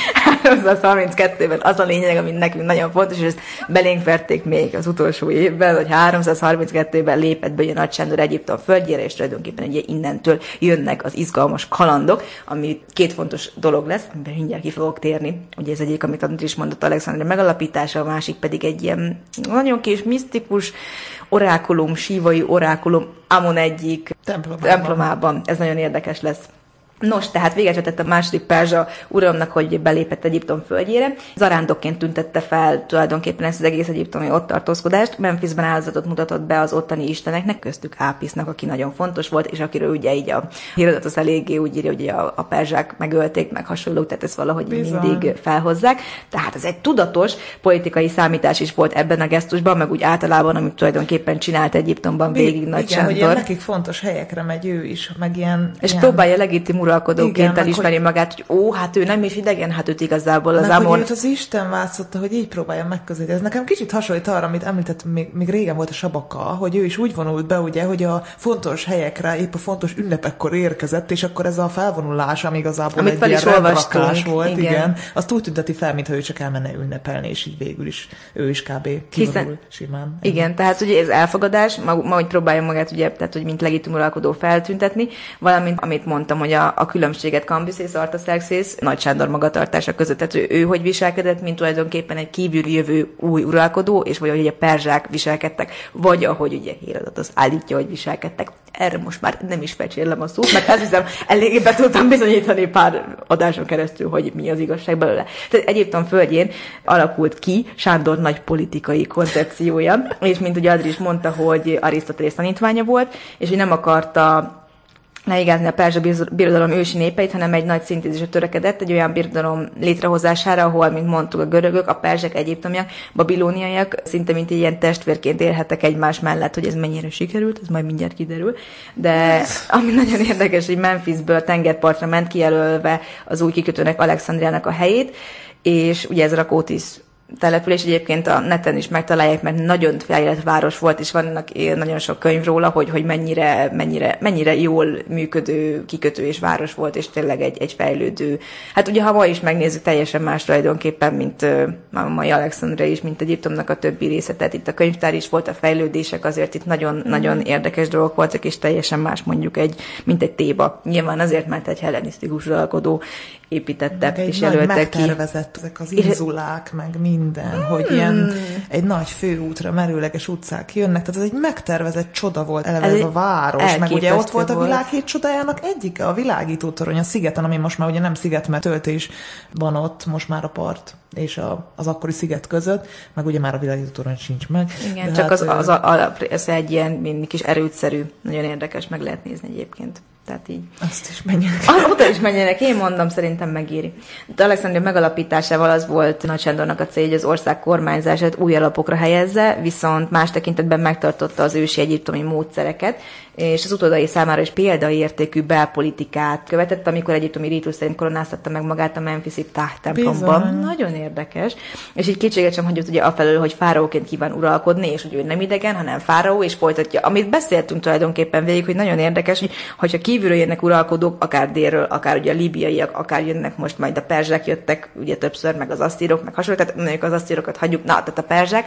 332-ben az a lényeg, ami nekünk nagyon fontos, és ezt belénk verték még az utolsó évben, hogy 332-ben lépett be a Nagy Sándor Egyiptom földjére, és tulajdonképpen ugye innentől jönnek az izgalmas kalandok, ami két fontos dolog lesz, amiben mindjárt ki fogok térni. Ugye ez egyik, amit Andris is mondott, Alexandria megalapítása, a másik pedig egy ilyen nagyon kis misztikus orákulum, sívai orákulum Amon egyik templomában. Ez nagyon érdekes lesz. Nos, tehát véget vetett a második perzsa uralomnak, hogy belépett Egyiptom földjére. Zarándokként tüntette fel tulajdonképpen ezt az egész egyiptomi ott tartózkodást. Memphisben áldozatot mutatott be az ottani isteneknek, köztük Ápisznak, aki nagyon fontos volt, és akiről ugye így a Hérodotosz eléggé úgy írja, hogy a perzsák megölték, meg hasonlók, tehát ezt valahogy mindig felhozzák. Tehát ez egy tudatos politikai számítás is volt ebben a gesztusban, meg úgy általában, amit tulajdonképpen csinált Egyiptomban végig Nagy Sándor. Igen, hogy nekik fontos helyekre megy ő is, meg ilyen... És próbálja legitim uralkodóként elismeri magát, hogy hát ő nem is idegen, hát őt igazából az Amon. Hogy őt az Isten választotta, hogy így próbálja megközelíteni. Ez nekem kicsit hasonlít arra, amit említett, még régen volt a Sabaka, hogy ő is úgy vonult be, ugye, hogy a fontos helyekre, épp a fontos ünnepekkor érkezett, és akkor ez a felvonulás, ami igazából amit egy ilyen rendrakás volt, igen, azt úgy tünteti fel, mintha ő csak elmenne ünnepelni, és így végül is ő is kb. Kivonul simán. Igen, tehát ugye ez elfogadás, ma hogy próbálja magát, ugye, tehát hogy mint legitim uralkodó feltüntetni, valamint amit mondtam, hogy a különbséget Cambyses, Artaxerxes, Nagy Sándor magatartása között, tehát ő hogy viselkedett, mint tulajdonképpen egy kívül jövő új uralkodó, és vagy ahogy a perzsák viselkedtek, vagy ahogy ugye Hérodotosz állítja, hogy viselkedtek. Erre most már nem is fecsérlem a szót, mert azt hiszem eléggé be tudtam bizonyítani pár adáson keresztül, hogy mi az igazság belőle. Tehát Egyiptom földjén alakult ki Sándor nagy politikai koncepciója, és mint ugye Adri is mondta, hogy Arisztotelész tanítványa volt, és hogy nem akarta leigázni a perzsa birodalom ősi népeit, hanem egy nagy szintézisre törekedett, egy olyan birodalom létrehozására, ahol, mint mondtuk, a görögök, a perzsek, egyiptomiak, babilóniaiak szinte mint ilyen testvérként élhettek egymás mellett, hogy ez mennyire sikerült, ez majd mindjárt kiderül. De ami nagyon érdekes, hogy Memphisből tengerpartra ment, kijelölve az új kikötőnek, Alexandriának a helyét, és ugye ez Rakótis település, egyébként a neten is megtalálják, mert nagyon fejlett város volt, és vannak nagyon sok könyv róla, hogy mennyire jól működő kikötő és város volt, és tényleg egy fejlődő. Hát ugye, ha ma is megnézzük, teljesen más tulajdonképpen, mint a mai Alexandria is, mint Egyiptomnak a többi része. Tehát itt a könyvtár is volt, a fejlődések, azért itt nagyon érdekes dolgok voltak, és teljesen más mondjuk mint egy Téba. Nyilván azért, mert egy hellenisztikus uralkodó építette, és jelöltek ki. Megtervezett ezek az inzulák, meg minden, hogy ilyen egy nagy főútra, merőleges utcák jönnek, tehát ez egy megtervezett csoda volt eleve ez a város, meg ugye ott volt a világ 7 csodájának egyike, a világítótorony a szigeten, ami most már ugye nem sziget, mert töltés van ott, most már a part és az akkori sziget között, meg ugye már a világítótorony sincs meg. Igen, de csak hát, ez egy ilyen mindig kis erőtszerű, nagyon érdekes, meg lehet nézni egyébként. Tehát így. Azt is menjenek. Oda is menjenek, én mondom, szerintem megéri. De Alexandria megalapításával az volt Nagy Sándornak a célja, hogy az ország kormányzását új alapokra helyezze, viszont más tekintetben megtartotta az ősi egyiptomi módszereket, és az utódai számára is példaértékű belpolitikát követett, amikor egyiptomi rítus szerint koronáztatta meg magát a Memphisi Ptah templomban. Nagyon érdekes. És így kétséget sem hagyott ugye afelől, hogy fáraóként kíván uralkodni, és hogy ő nem idegen, hanem fáraó, és folytatja. Amit beszéltünk tulajdonképpen végig, hogy nagyon érdekes, hogyha kívülről jönnek uralkodók, akár délről, akár ugye a líbiaiak, akár jönnek most majd a perzsák jöttek, ugye többször, meg az asszírok, meg hasonló, tehát mondjuk az asszírokat hagyjuk, tehát a perzsák,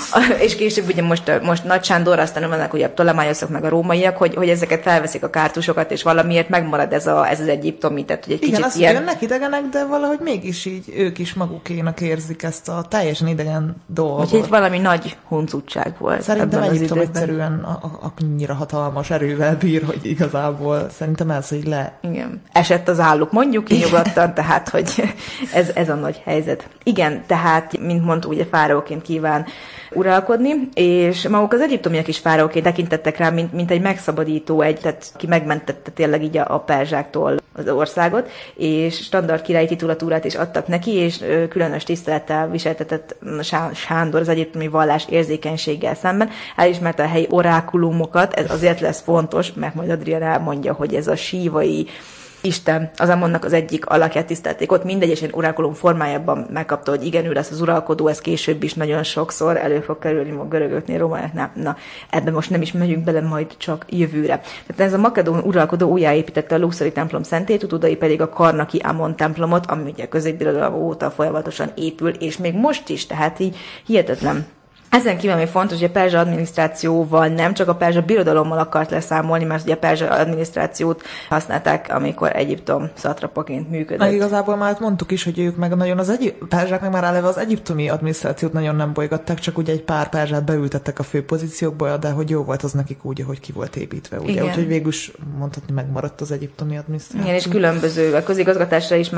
és később ugye most Nagy Sándor, aztán vannak ugye a ptolemájosok, meg a rómaiak, hogy ezeket felveszik a kártusokat, és valamiért megmarad ez az egyiptomi, tehát hogy egy igen, kicsit ilyen... jönnek idegenek, de valahogy mégis így ők is magukénak érzik ezt a teljesen idegen dolgot. Úgyhogy valami nagy huncutság volt. Szerintem Egyiptom egyszerűen annyira hatalmas erővel bír, hogy igazából szerintem elszedj le. Igen. Esett az álluk, mondjuk így nyugodtan, tehát hogy ez a nagy helyzet. Igen, tehát, mint mondtuk, ugye fáraóként kíván uralkodni, és maguk az egyiptomiak is fáraóként tekintettek rá, mint egy megszabadító, tehát ki megmentette tényleg így a perzsáktól az országot, és standard királyi titulatúrát is adtak neki, és különös tisztelettel viseltetett Sándor az egyiptomi vallás érzékenységgel szemben. Elismerte a helyi orákulumokat, ez azért lesz fontos, mert majd Adrián elmondja, hogy ez a sívai Isten, az Amonnak az egyik alakját tisztelték ott, mindegy, és egy orákulum formájában megkapta, hogy igen, ő lesz az uralkodó, ez később is nagyon sokszor elő fog kerülni a görögöknél, rómaiaknál. Na, ebben most nem is megyünk bele, majd csak jövőre. Tehát ez a makedón uralkodó újjáépítette a Luxori templom szentét, utódai pedig a Karnaki Amon templomot, ami ugye a középbirodalom óta folyamatosan épül, és még most is, tehát így hihetetlen. Ezen kívül ami fontos, hogy a perzsa adminisztrációval nem csak a perzsa birodalommal akart leszámolni, mert ugye a perzsa adminisztrációt használták, amikor Egyiptom szatrapaként működött. Na, igazából már mondtuk is, hogy ők meg nagyon perzsák meg már eleve az egyiptomi adminisztrációt nagyon nem bolygatták, csak ugye egy pár perzsát beültettek a fő pozíciókba, de hogy jó volt az nekik úgy, ahogy ki volt építve, ugye? Úgyhogy végül is mondhatni megmaradt az egyiptomi adminisztráció. Igen, és különböző, a közigazgatásra is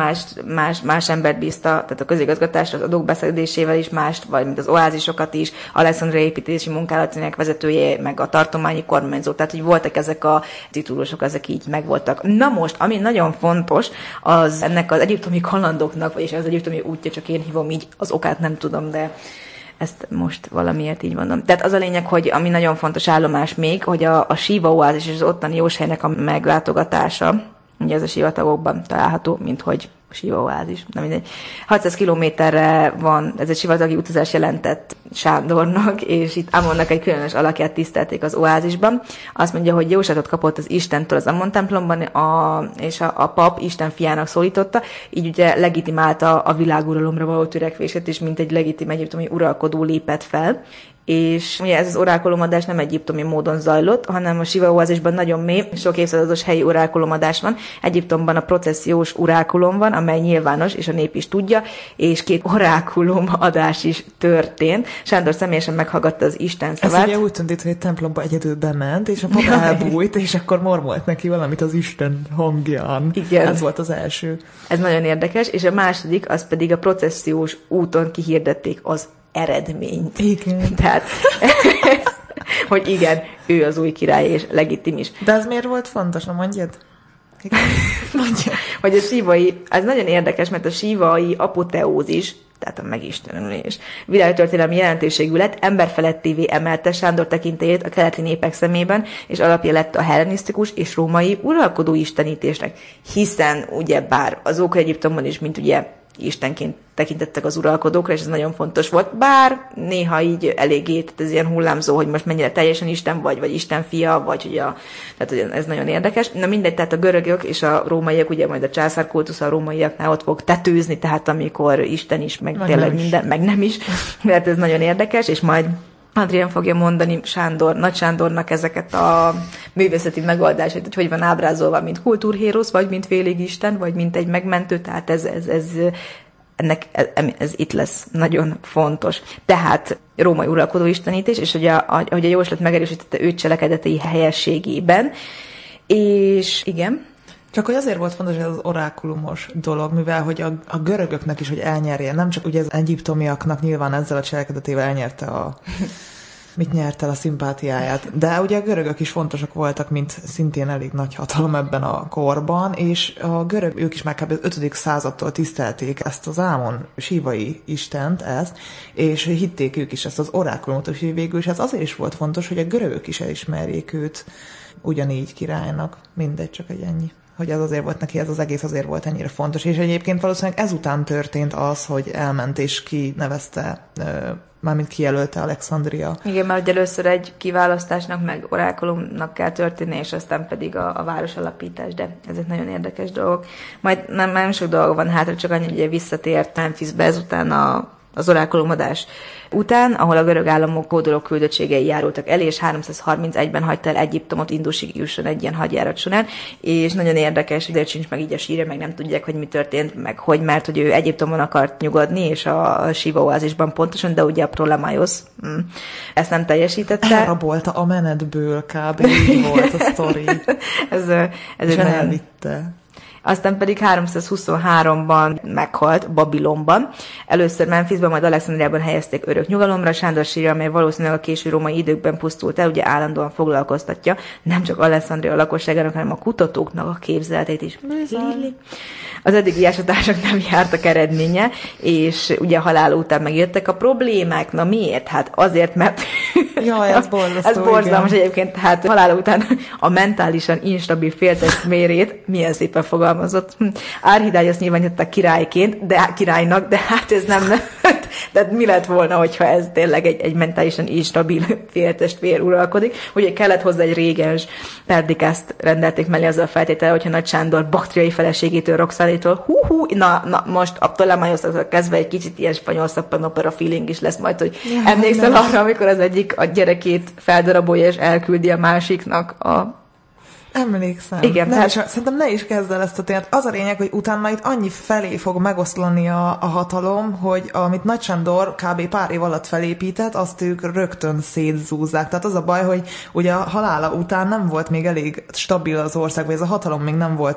más embert bízta, tehát a közigazgatásra az adók beszedésével is mást, vagy mint az oázisokat is, Alexandria építési munkálatának vezetője, meg a tartományi kormányzó, tehát hogy voltak ezek a titulusok, ezek így megvoltak. Na most, ami nagyon fontos, az ennek az egyiptomi kalandoknak, vagyis az egyiptomi útja, csak én hívom így, az okát nem tudom, de ezt most valamiért így mondom. Tehát az a lényeg, hogy ami nagyon fontos állomás még, hogy a Síva oázis és az ottani jóshelynek a meglátogatása, ugye ez a sivatagokban található, mint hogy Síva oázis, nem mindegy. 600 kilométerre van, ez egy sivatagi utazás jelentett Sándornak, és itt Amonnak egy különös alakját tisztelték az oázisban. Azt mondja, hogy jóslatot kapott az Istentől az Amon templomban, és a pap Isten fiának szólította, így ugye legitimálta a világuralomra való törekvését, és mint egy legitim egyiptomi uralkodó lépett fel. És ugye ez az orákolomadás nem egyiptomi módon zajlott, hanem a Síva oázisban nagyon mély, sok évszázados helyi orákolomadás van. Egyiptomban a processziós orákulum van, amely nyilvános, és a nép is tudja, és 2 orákulomadás is történt. Sándor személyesen meghallgatta az Isten szavát. Ez ugye úgy tűnt, hogy egy templomba egyedül bement, és a pap elbújt, és akkor mormolt neki valamit az Isten hangján. Igen. Ez volt az első. Ez nagyon érdekes, és a második, az pedig a processziós úton kihirdették az eredményt. Igen. Tehát, hogy igen, ő az új király, és legitim is. De ez miért volt fontos? Na mondjad. Igen. Mondjad. Hogy a sívai, ez nagyon érdekes, mert a sívai apoteózis, tehát a megistenülés, világtörténelmi jelentőségű lett, emberfelettévé emelte Sándor tekintélyét a keleti népek szemében, és alapja lett a hellenisztikus és római uralkodó istenítésnek. Hiszen ugyebár az ókori Egyiptomban is, mint ugye istenként tekintettek az uralkodókra, és ez nagyon fontos volt, bár néha így eléggé, tehát ez ilyen hullámzó, hogy most mennyire teljesen Isten vagy Isten fia, vagy hogy tehát ez nagyon érdekes. Na mindegy, tehát a görögök és a rómaiak, ugye majd a császárkultusz a rómaiaknál ott fog tetőzni, tehát amikor Isten is, meg tényleg minden, meg nem is, mert ez nagyon érdekes, és majd Adrián fogja mondani Nagy Sándornak ezeket a művészeti megoldásait, hogy van ábrázolva, mint kultúrhérosz, vagy mint félig Isten, vagy mint egy megmentő, tehát ez itt lesz nagyon fontos. Tehát római uralkodó istenítés, és hogy a jóslat megerősítette őt cselekedetei helyességében, és igen. Csak hogy azért volt fontos ez az orákulumos dolog, mivel hogy a görögöknek is, hogy elnyerje, nem csak ugye az egyiptomiaknak nyilván ezzel a cselekedetével elnyerte mit nyert el a szimpátiáját. De ugye a görögök is fontosak voltak, mint szintén elég nagy hatalom ebben a korban, és a ők is már kb. 5. századtól tisztelték ezt az Ámon sívai istent, és hitték ők is ezt az orákulumot, és végül is ez azért is volt fontos, hogy a görögök is elismerjék őt ugyanígy királynak. Mindegy, csak egy ennyi. Hogy ez azért volt neki, ez az egész azért volt ennyire fontos. És egyébként valószínűleg ezután történt az, hogy elment és kinevezte, mármint kijelölte Alexandria. Igen, mert először egy kiválasztásnak, meg orákulumnak kell történni, és aztán pedig a városalapítás, de ezek nagyon érdekes dolgok. Majd nem sok dolog van hátra, csak annyi, hogy visszatért Memphisbe ezután az orákulumadás után, ahol a görög államok kódoló küldöttségei járultak el, és 331-ben hagyta el Egyiptomot Indusig jusson egy ilyen hadjárat során, és nagyon érdekes, hogy sincs meg így a sírja, meg nem tudják, hogy mi történt, meg hogy, mert hogy ő Egyiptomon akart nyugodni, és a Síva oázisban pontosan, de ugye a Ptolemaiosz ezt nem teljesítette. Elrabolta a menetből, kb. Így volt a sztori. ez elvitte. Aztán pedig 323-ban meghalt Babilonban. Először Memphisben, majd Alexandriában helyezték örök nyugalomra. Sándor sírja, amely valószínűleg a késő római időkben pusztult el, ugye állandóan foglalkoztatja nem csak Alexandria lakosságának, hanem a kutatóknak a képzeletét is. Az eddigi ásatások nem jártak eredménye, és ugye a halál után megjöttek a problémák. Na miért? Hát azért, mert jaj, ez borzasztó, ez borzalmas egyébként, hát halál után a mentálisan instabil féltestmérét milyen szépen fogalmaz fogalmazott. Árhidályos nyilvánították királynak, de hát ez nem tehát mi lett volna, hogyha ez tényleg egy mentálisan instabil féltestvér uralkodik. Ugye kellett hozzá egy régens, Perdikászt rendelték mellé azzal a feltétel, hogyha Nagy Sándor baktriai feleségétől, Roxanétól, na, most a Ptolemaiosztól kezdve egy kicsit ilyen spanyol szappanopera feeling is lesz majd, hogy emlékszel arra, amikor az egyik a gyerekét feldarabolja és elküldi a másiknak a... Emlékszem. Igen, szerintem ne is kezd el ezt a tényt. Az a lényeg, hogy utána itt annyi felé fog megoszlani a hatalom, hogy amit Nagy Sándor kb. Pár év alatt felépített, azt ők rögtön szétzúzzák. Tehát az a baj, hogy ugye a halála után nem volt még elég stabil az ország, vagy ez a hatalom még nem volt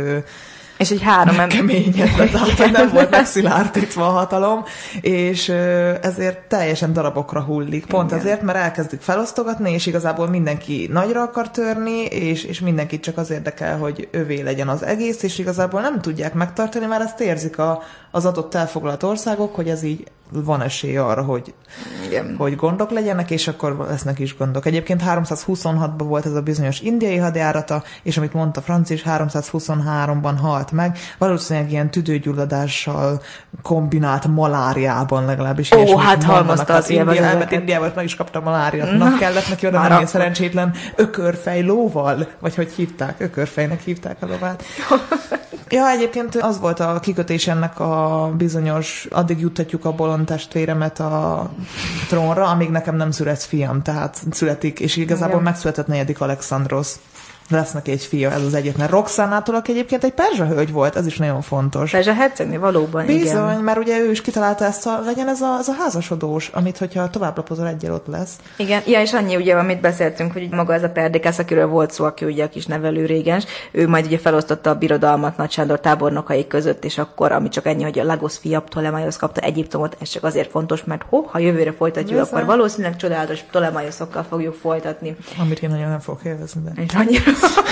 és egy megkeményedve, tehát nem volt megszilárdítva a hatalom, és ezért teljesen darabokra hullik. Pont ezért, mert elkezdik felosztogatni, és igazából mindenki nagyra akar törni, és mindenkit csak az érdekel, hogy övé legyen az egész, és igazából nem tudják megtartani, mert ezt érzik az adott elfoglalt országok, hogy ez így van esély arra, hogy gondok legyenek, és akkor lesznek is gondok. Egyébként 326-ban volt ez a bizonyos indiai hadjárata, és amit mondta Francis, 323-ban halt meg, valószínűleg ilyen tüdőgyulladással kombinált maláriában legalábbis. Hát halmazta az élvezeteket. Indiában meg is kapta maláriát. kellett neki oda menni szerencsétlen ökörfej lóval, vagy hogy hívták? Ökörfejnek hívták a lovát. Ja, egyébként az volt a kikötés ennek a bizonyos, addig juttatjuk a bolond testvéremet a trónra, amíg nekem nem születsz fiam, tehát születik, és igazából megszületett 4. Alexandros. Lesz neki egy fia, ez az egyetlen. Roxanától, aki egyébként egy perzsa hölgy volt, ez is nagyon fontos. Perzsa hercegnő, valóban, Bizony, igen. mert ugye ő is kitalálta ezt, legyen ez a házasodós, amit, hogyha tovább lapozol, egyel ott lesz. Igen, ja, és annyi ugye, amit beszéltünk, hogy maga ez a Perdikász, akiről volt szó, aki ugye a kis nevelő régens, ő majd ugye felosztotta a birodalmat Nagy Sándor tábornokai között, és akkor, ami csak ennyi, hogy a Lagos fia Ptolemaiosz kapta Egyiptomot, ez csak azért fontos, mert ha jövőre folytatjuk, akkor valószínűleg csodálatos Ptolemaiosokkal fogjuk folytatni. Amit én nagyon nem fogok élvezni, de... És annyira...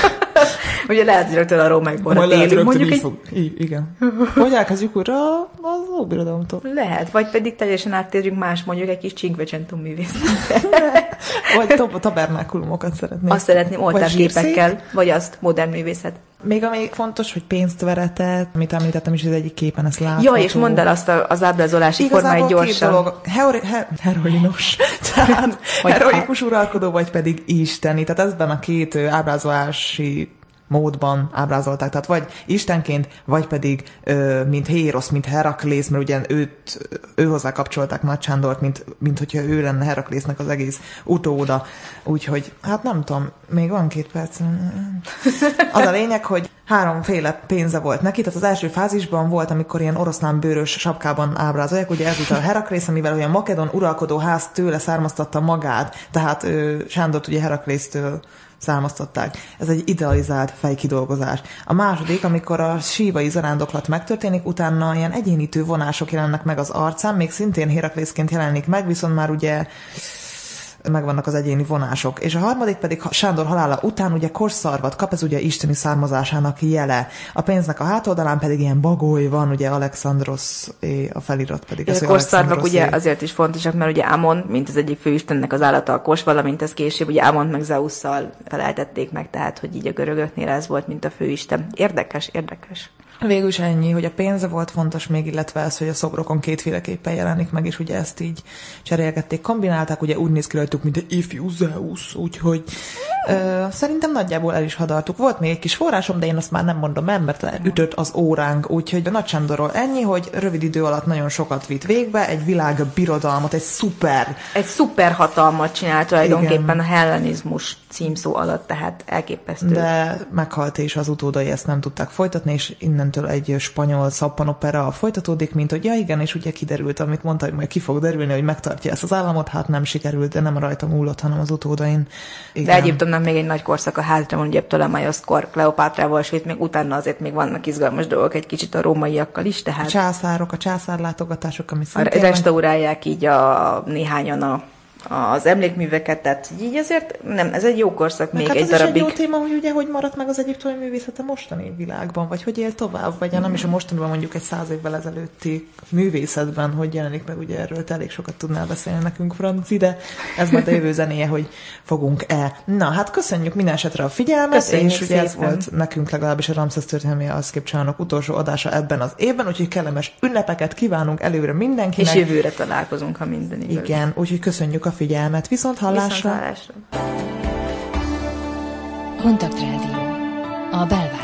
Ugye lehet, hogy rögtön a római borra télünk, mondjuk Igen. Hogy elkezdjük újra az óbirodalomtól. Lehet, vagy pedig teljesen áttérjünk más, mondjuk egy kis Cinquecento művészetre. Vagy tabernákulumokat szeretném. Azt szeretném oltárképekkel, vagy azt modern művészet. Még ami fontos, hogy pénzt veretett, amit említettem is, az egyik képen ezt látható. Ja, és mondd el azt az ábrázolási formáit gyorsan. Igazából két dolog, heroinos, tehát heroikus uralkodó, vagy pedig isteni. Tehát ezben a két ábrázolási módban ábrázolták, tehát vagy istenként, vagy pedig mint Hérosz, mint Heraklész, mert ugye ő hozzá kapcsolták Nagy Sándort, mint hogyha ő lenne Heraklésznek az egész utóda. Úgyhogy, hát nem tudom, még van 2 perc. Az a lényeg, hogy 3 féle pénze volt neki, tehát az első fázisban volt, amikor ilyen oroszlán bőrös sapkában ábrázolják, ugye ezután a Heraklész, amivel olyan makedon uralkodó ház tőle származtatta magát, tehát Sándort ugye Heraklésztől származtatták. Ez egy idealizált fejkidolgozás. A második, amikor a sívai zarándoklat megtörténik, utána ilyen egyénítő vonások jelennek meg az arcán, még szintén Heraklészként jelenik meg, viszont már ugye megvannak az egyéni vonások. És a harmadik pedig Sándor halála után ugye korszarvat kap, ez ugye isteni származásának jele. A pénznek a hátoldalán pedig ilyen bagoly van, ugye Alexandros, a felirat pedig. A korszarvak ugye azért is fontosak, mert ugye Amon, mint az egyik főistennek az állata a kos, valamint ez később ugye Amont meg Zeusszal feleltették meg, tehát hogy így a görögöknél ez volt, mint a főisten. Érdekes. Végül is ennyi, hogy a pénze volt fontos még, illetve ez, hogy a szobrokon kétféleképpen jelenik meg, és ugye ezt így cserélgették, kombinálták, ugye úgy néz ki rajtuk, mint egy ifjú Zeus, úgyhogy szerintem nagyjából el is hadartuk. Volt még egy kis forrásom, de én azt már nem mondom el, mert ütött az óránk, úgyhogy a Nagy Sándorról ennyi, hogy rövid idő alatt nagyon sokat vitt végbe, egy világbirodalmat, egy szuper hatalmat csinált tulajdonképpen. Igen. A hellenizmus címszó alatt, tehát elképesztő. De meghalt, és az utódai ezt nem tudták folytatni, és innentől egy spanyol szappanopera folytatódik, mint hogy ja igen, és ugye kiderült, amit mondta, hogy majd ki fog derülni, hogy megtartja ezt az államot, hát nem sikerült, de nem rajta múlott, hanem az utódain. Igen. De Egyiptomnak még egy nagy korszaka hátra van, ugye Ptolemaioszkor, Kleopátrával, és még utána azért még vannak izgalmas dolgok egy kicsit a rómaiakkal is, tehát... A császárlátogatások, ami szintén... Restaurálják így néhányan a az emlékműveket, tehát így ezért nem, ez egy jó korszak még hát egy darabig. Ez egy jó téma, hogy ugye hogy maradt meg az egyiptomi művészet a mostani világban, vagy hogy él tovább, vagy nem is a mostaniban, mondjuk egy 100 évvel ezelőtti művészetben, hogy jelenik meg, ugye erről te elég sokat tudnál beszélni nekünk, Franci, de ez majd a jövő zenéje, hogy fogunk-e. Na, hát köszönjük minden esetre a figyelmet, köszönjük és ugye ez volt nekünk legalábbis a Ramszesz történelmi Arcképcsarnok utolsó adása ebben az évben, úgyhogy kellemes ünnepeket kívánunk előre mindenkinek. És jövőre találkozunk, ha minden igaz. Igen, úgyhogy köszönjük a figyelmet. Viszont hallásra. Kontakt Rádió. A belváros